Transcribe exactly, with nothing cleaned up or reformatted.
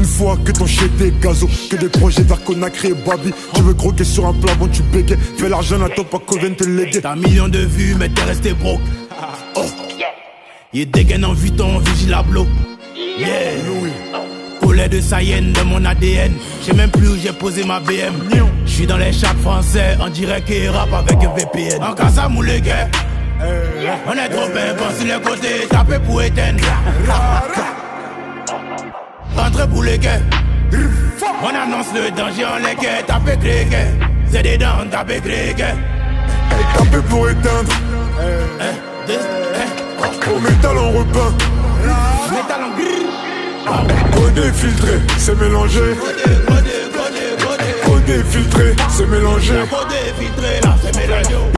fois que ton shit est gazo, que des projets vers Conakry et Babi. Tu veux croquer sur un plat, bon tu bégais. Fais l'argent, n'attends pas qu'on vienne te léguer. T'as un million de vues, mais t'es resté broke. Oh. Il dégaine en Vuitton, vigilablo. Yeah. Poulet de Sayenne de mon A D N. J'sais même plus où j'ai posé ma B M. J'suis dans les charts français, en direct et rap avec un V P N. En casa moulé gars. On est trop bien, bon sur les côtés, tapez pour éteindre. Entrez pour les gars. On annonce le danger en les gars, tapez clé gars. C'est des dents, tapez clé gars. Tapez pour éteindre. Au métal en repeint. Métal en gris. Codé filtré, c'est mélangé. Codé filtré, c'est mélangé. Codé filtré, là c'est mélangé.